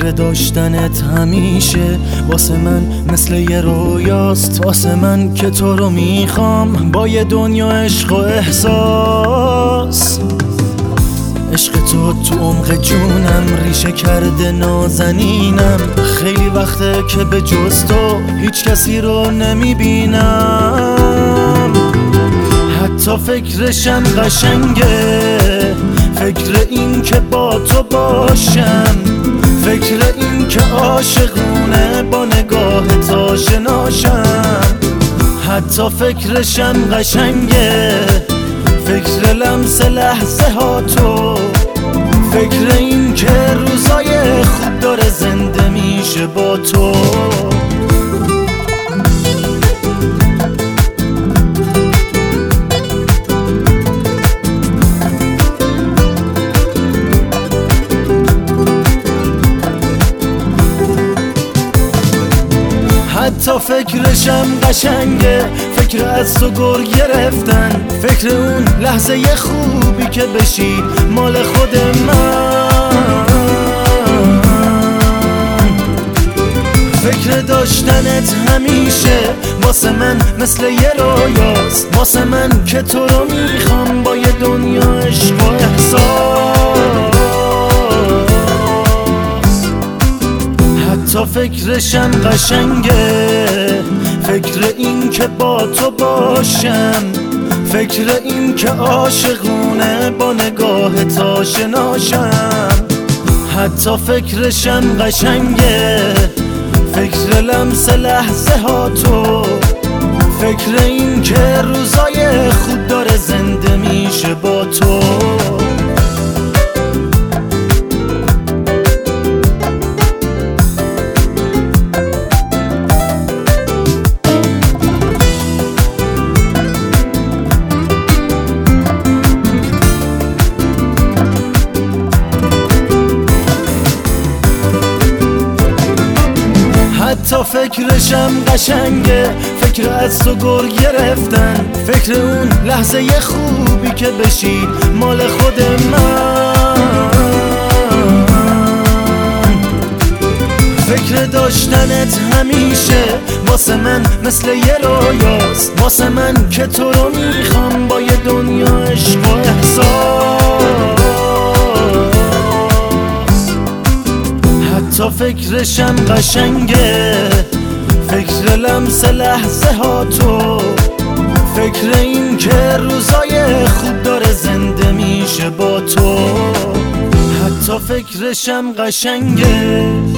فکر داشتنت همیشه واسه من مثل یه رویاست، واسه من که تو رو میخوام با یه دنیا عشق و احساس. عشق تو عمق جونم ریشه کرده نازنینم، خیلی وقته که به جز تو هیچ کسی رو نمیبینم. حتی فکرشم قشنگه، فکر این که با تو باشم، فکر این که عاشقونه با نگاهت آشناشم. حتی فکرشم قشنگه، فکر لمس لحظه ها تو، فکر این که روزای خوب داره زنده میشه با تو. حتی فکرشم قشنگه، فکر از تو گر گرفتن، فکر اون لحظه خوبی که بشی مال خود من. فکر داشتنت همیشه واسه من مثل یه رویاست، واسه من که تو رو میخوام با یه دنیا عشق و احساس. حتی فکرشم قشنگه، فکر این که با تو باشم، فکر این که عاشقونه با نگاهت آشناشم. حتی فکرشم قشنگه، فکر لمس لحظه ها تو، فکر این که روزای خوب داره زنده میشه با تو. حتی فکرشم قشنگه، فکر از تو گر گرفتن، فکر اون لحظه خوبی که بشی مال خود من. فکر داشتنت همیشه واسه من مثل یه رویاست، واسه من که تو رو میخوام با یه دنیا عشق و احساس. حتی فکرشم قشنگه، فکر لمس لحظه ها تو، فکر این که روزای خوب داره زنده میشه با تو. حتی فکرشم قشنگه.